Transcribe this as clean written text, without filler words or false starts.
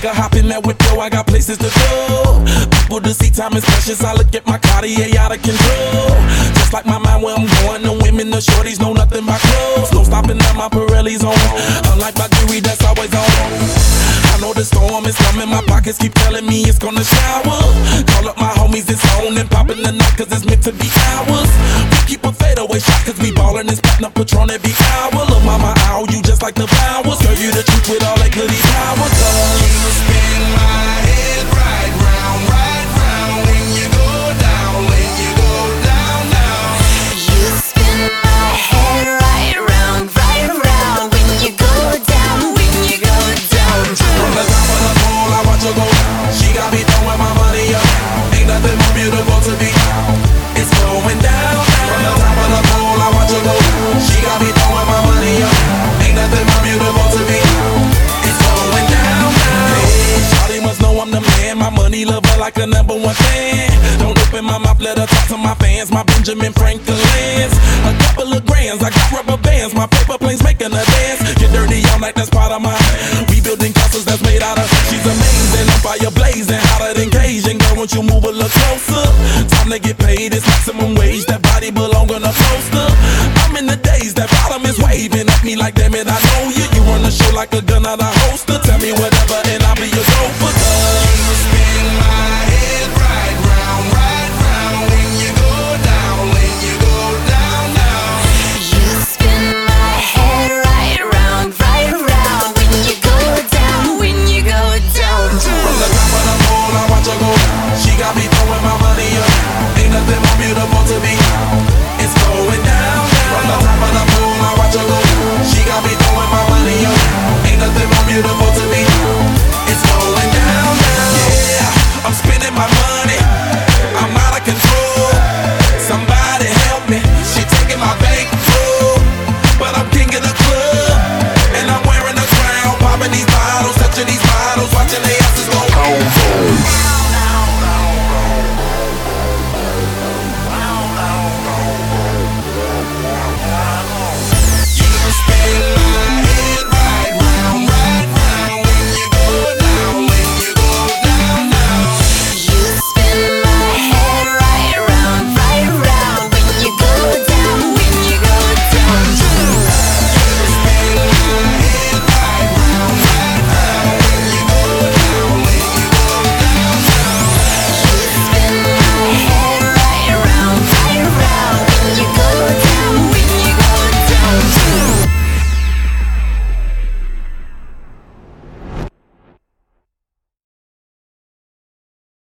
a hop in that whip, yo, I got places to go. People to see, time is precious. I look at my Cartier out of control. Just like my mind where I'm going, the women, the shorties know nothing but clothes. No stopping at my Pirelli's on. Unlike my jewelry, that's always on. I know the storm is coming, my pockets keep telling me it's gonna shower. Call up my homies, it's on and popping the night, cause it's meant to be ours. We keep a fadeaway shot, cause we ballin' and spittin' up Patron every hour. Look, mama, ow, you just like the flowers. Girl, you the truth with all that goody power. You spin my head right round when you go down, when you go down, down. You spin my head right round when you go down, when you go down. From the top of the pole, I watch her go down. She got me throwing my money up. Ain't nothing more beautiful to be. It's going down. From the top of the pole, I watch her go down. She got me throwing my money up. Ain't nothing more beautiful to be. It's going down. Hey, shawty must know I'm the man. My money lover like a #1 fan. Don't open my mouth, let her talk to my fans. My Benjamin Franklin's. A couple of grands, I got rubber bands. My paper planes making a dance. Get dirty all night, that's part of my. We building castles that's made out of. She's amazing, I'm fire blazing, hotter than Cajun. Girl, won't you move a little closer? Time to get paid, it's maximum wage. That body belong on a poster. I'm in the days, that bottom is waving at me like, damn it, I know you. You run the show like a gun out of holster.